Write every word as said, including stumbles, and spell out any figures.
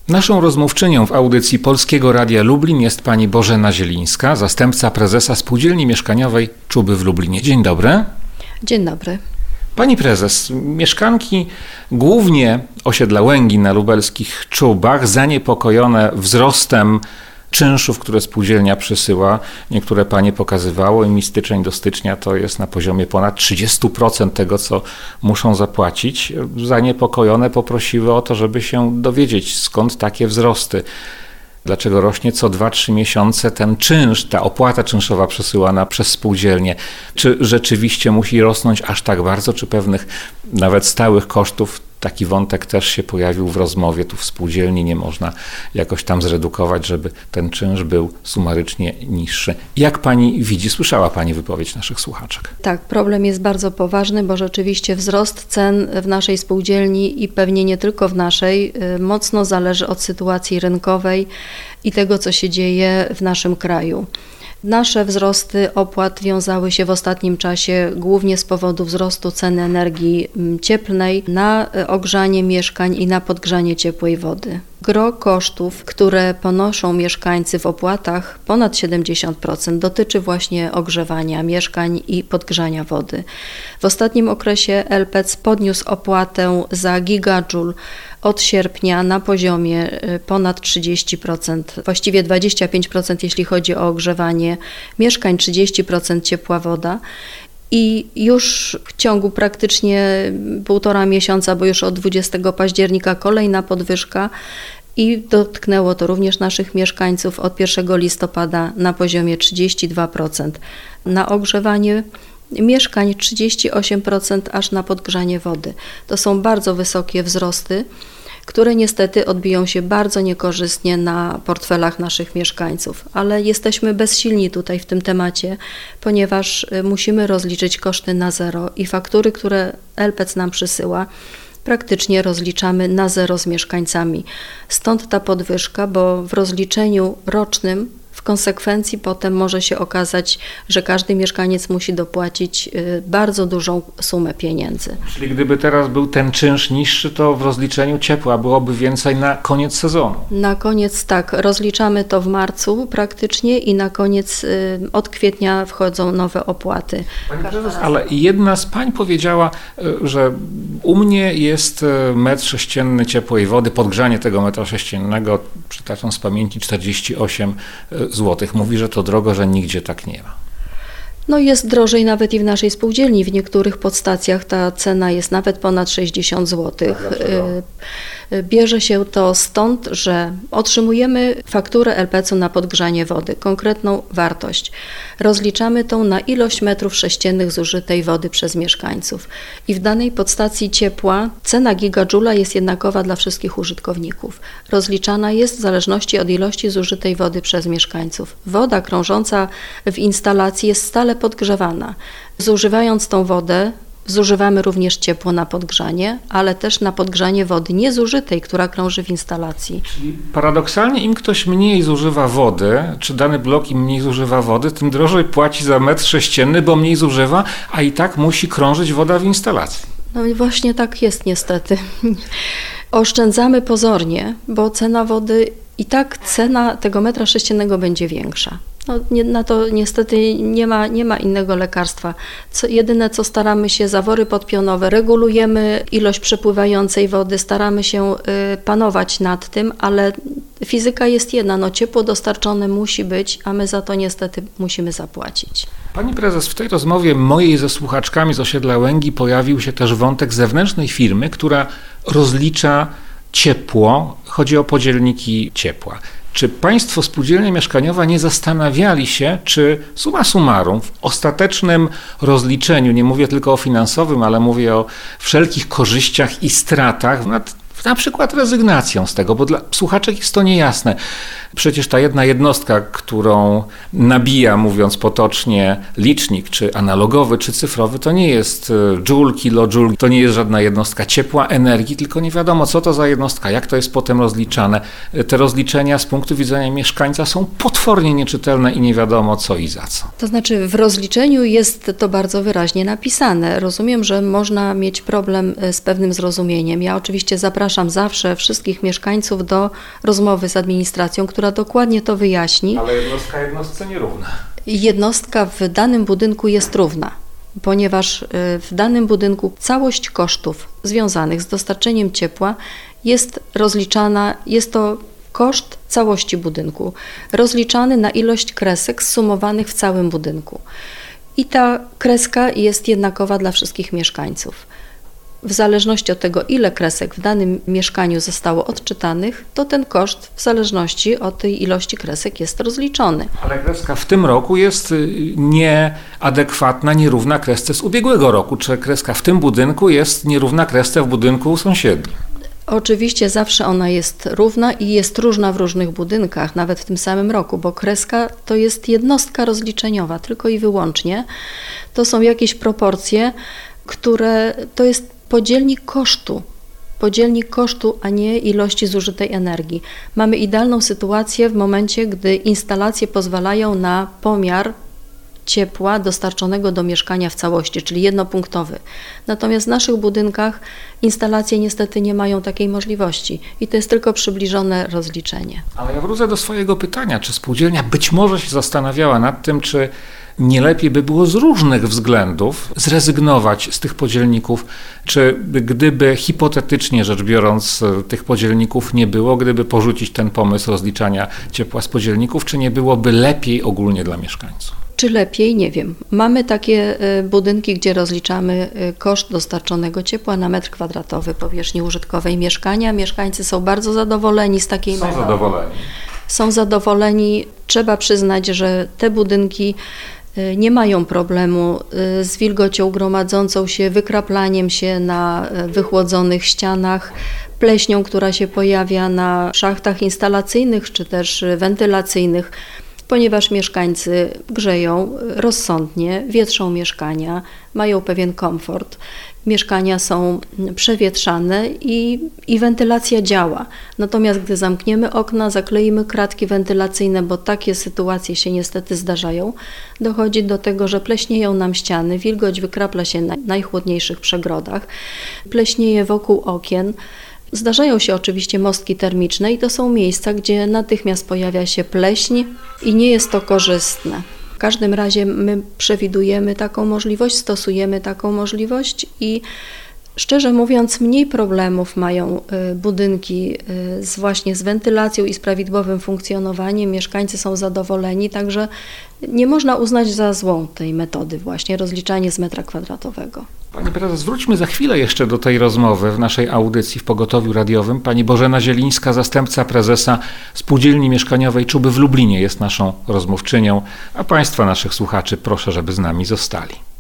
Naszą rozmówczynią w audycji Polskiego Radia Lublin jest pani Bożena Zielińska, zastępca prezesa Spółdzielni Mieszkaniowej Czuby w Lublinie. Dzień dobry. Dzień dobry. Pani prezes, mieszkanki głównie osiedla Łęgi na lubelskich Czubach, zaniepokojone wzrostem czynszów, które spółdzielnia przysyła, niektóre panie pokazywało i mi styczeń do stycznia to jest na poziomie ponad trzydzieści procent tego, co muszą zapłacić. Zaniepokojone poprosiły o to, żeby się dowiedzieć, skąd takie wzrosty. Dlaczego rośnie co dwa trzy miesiące ten czynsz, ta opłata czynszowa przesyłana przez spółdzielnię? Czy rzeczywiście musi rosnąć aż tak bardzo, czy pewnych nawet stałych kosztów? Taki wątek też się pojawił w rozmowie. Tu w spółdzielni nie można jakoś tam zredukować, żeby ten czynsz był sumarycznie niższy. Jak pani widzi, słyszała pani wypowiedź naszych słuchaczek? Tak, problem jest bardzo poważny, bo rzeczywiście wzrost cen w naszej spółdzielni i pewnie nie tylko w naszej mocno zależy od sytuacji rynkowej i tego, co się dzieje w naszym kraju. Nasze wzrosty opłat wiązały się w ostatnim czasie głównie z powodu wzrostu ceny energii cieplnej na ogrzanie mieszkań i na podgrzanie ciepłej wody. Gros kosztów, które ponoszą mieszkańcy w opłatach, ponad siedemdziesiąt procent, dotyczy właśnie ogrzewania mieszkań i podgrzania wody. W ostatnim okresie L P C podniósł opłatę za gigajoule od sierpnia na poziomie ponad trzydzieści procent, właściwie dwadzieścia pięć procent jeśli chodzi o ogrzewanie mieszkań, trzydzieści procent ciepła woda. I już w ciągu praktycznie półtora miesiąca, bo już od dwudziestego października kolejna podwyżka i dotknęło to również naszych mieszkańców od pierwszego listopada na poziomie trzydzieści dwa procent. Na ogrzewanie mieszkań trzydzieści osiem procent, aż na podgrzanie wody. To są bardzo wysokie wzrosty, które niestety odbiją się bardzo niekorzystnie na portfelach naszych mieszkańców. Ale jesteśmy bezsilni tutaj w tym temacie, ponieważ musimy rozliczyć koszty na zero i faktury, które L P C nam przysyła, praktycznie rozliczamy na zero z mieszkańcami. Stąd ta podwyżka, bo w rozliczeniu rocznym w konsekwencji potem może się okazać, że każdy mieszkaniec musi dopłacić bardzo dużą sumę pieniędzy. Czyli gdyby teraz był ten czynsz niższy, to w rozliczeniu ciepła byłoby więcej na koniec sezonu? Na koniec tak, rozliczamy to w marcu praktycznie i na koniec od kwietnia wchodzą nowe opłaty. Pani prezes, ale jedna z pań powiedziała, że u mnie jest metr sześcienny ciepłej wody, podgrzanie tego metra sześciennego, przytaczam z pamięci, czterdzieści osiem złotych. Mówi, że to drogo, że nigdzie tak nie ma. No jest drożej nawet i w naszej spółdzielni. W niektórych podstacjach ta cena jest nawet ponad sześćdziesiąt złotych. Bierze się to stąd, że otrzymujemy fakturę L P C-u na podgrzanie wody, konkretną wartość. Rozliczamy tą na ilość metrów sześciennych zużytej wody przez mieszkańców. I w danej podstacji ciepła cena gigajoula jest jednakowa dla wszystkich użytkowników. Rozliczana jest w zależności od ilości zużytej wody przez mieszkańców. Woda krążąca w instalacji jest stale podgrzewana. Zużywając tą wodę, zużywamy również ciepło na podgrzanie, ale też na podgrzanie wody niezużytej, która krąży w instalacji. Czyli paradoksalnie im ktoś mniej zużywa wody, czy dany blok im mniej zużywa wody, tym drożej płaci za metr sześcienny, bo mniej zużywa, a i tak musi krążyć woda w instalacji. No i właśnie tak jest niestety. Oszczędzamy pozornie, bo cena wody i tak cena tego metra sześciennego będzie większa. No, nie, na to niestety nie ma, nie ma innego lekarstwa. Co, jedyne co staramy się, zawory podpionowe, regulujemy ilość przepływającej wody, staramy się y, panować nad tym, ale fizyka jest jedna, no ciepło dostarczone musi być, a my za to niestety musimy zapłacić. Pani prezes, w tej rozmowie mojej ze słuchaczkami z osiedla Łęgi pojawił się też wątek zewnętrznej firmy, która rozlicza ciepło, chodzi o podzielniki ciepła. Czy państwo, spółdzielnia mieszkaniowa, nie zastanawiali się, czy summa summarum w ostatecznym rozliczeniu, nie mówię tylko o finansowym, ale mówię o wszelkich korzyściach i stratach, nad na przykład rezygnacją z tego, bo dla słuchaczek jest to niejasne. Przecież ta jedna jednostka, którą nabija, mówiąc potocznie, licznik, czy analogowy, czy cyfrowy, to nie jest joule, kilojoule, to nie jest żadna jednostka ciepła, energii, tylko nie wiadomo, co to za jednostka, jak to jest potem rozliczane. Te rozliczenia z punktu widzenia mieszkańca są potwornie nieczytelne i nie wiadomo co i za co. To znaczy w rozliczeniu jest to bardzo wyraźnie napisane. Rozumiem, że można mieć problem z pewnym zrozumieniem. Ja oczywiście zapraszam zapraszam zawsze wszystkich mieszkańców do rozmowy z administracją, która dokładnie to wyjaśni. Ale jednostka jednostce nierówna. Jednostka w danym budynku jest równa, ponieważ w danym budynku całość kosztów związanych z dostarczeniem ciepła jest rozliczana, jest to koszt całości budynku, rozliczany na ilość kresek zsumowanych w całym budynku. I ta kreska jest jednakowa dla wszystkich mieszkańców. W zależności od tego, ile kresek w danym mieszkaniu zostało odczytanych, to ten koszt w zależności od tej ilości kresek jest rozliczony. Ale kreska w tym roku jest nieadekwatna, nierówna kresce z ubiegłego roku. Czy kreska w tym budynku jest nierówna kresce w budynku sąsiednim? Oczywiście zawsze ona jest równa i jest różna w różnych budynkach, nawet w tym samym roku, bo kreska to jest jednostka rozliczeniowa, tylko i wyłącznie. To są jakieś proporcje, które to jest podzielnik kosztu, podzielnik kosztu, a nie ilości zużytej energii. Mamy idealną sytuację w momencie, gdy instalacje pozwalają na pomiar ciepła dostarczonego do mieszkania w całości, czyli jednopunktowy. Natomiast w naszych budynkach instalacje niestety nie mają takiej możliwości i to jest tylko przybliżone rozliczenie. Ale ja wrócę do swojego pytania, czy spółdzielnia być może się zastanawiała nad tym, czy nie lepiej by było z różnych względów zrezygnować z tych podzielników, czy gdyby hipotetycznie rzecz biorąc tych podzielników nie było, gdyby porzucić ten pomysł rozliczania ciepła z podzielników, czy nie byłoby lepiej ogólnie dla mieszkańców? Czy lepiej? Nie wiem. Mamy takie budynki, gdzie rozliczamy koszt dostarczonego ciepła na metr kwadratowy powierzchni użytkowej mieszkania. Mieszkańcy są bardzo zadowoleni z takiej metody. Są zadowoleni. Są zadowoleni. Trzeba przyznać, że te budynki nie mają problemu z wilgocią gromadzącą się, wykraplaniem się na wychłodzonych ścianach, pleśnią, która się pojawia na szachtach instalacyjnych czy też wentylacyjnych, ponieważ mieszkańcy grzeją rozsądnie, wietrzą mieszkania, mają pewien komfort. Mieszkania są przewietrzane i, i wentylacja działa. Natomiast gdy zamkniemy okna, zakleimy kratki wentylacyjne, bo takie sytuacje się niestety zdarzają, dochodzi do tego, że pleśnieją nam ściany, wilgoć wykrapla się na najchłodniejszych przegrodach, pleśnieje wokół okien. Zdarzają się oczywiście mostki termiczne i to są miejsca, gdzie natychmiast pojawia się pleśń i nie jest to korzystne. W każdym razie my przewidujemy taką możliwość, stosujemy taką możliwość i szczerze mówiąc mniej problemów mają budynki z właśnie z wentylacją i z prawidłowym funkcjonowaniem. Mieszkańcy są zadowoleni, także nie można uznać za złą tej metody właśnie rozliczanie z metra kwadratowego. Pani prezes, wróćmy za chwilę jeszcze do tej rozmowy w naszej audycji w Pogotowiu Radiowym. Pani Bożena Zielińska, zastępca prezesa Spółdzielni Mieszkaniowej Czuby w Lublinie jest naszą rozmówczynią, a Państwa, naszych słuchaczy, proszę, żeby z nami zostali.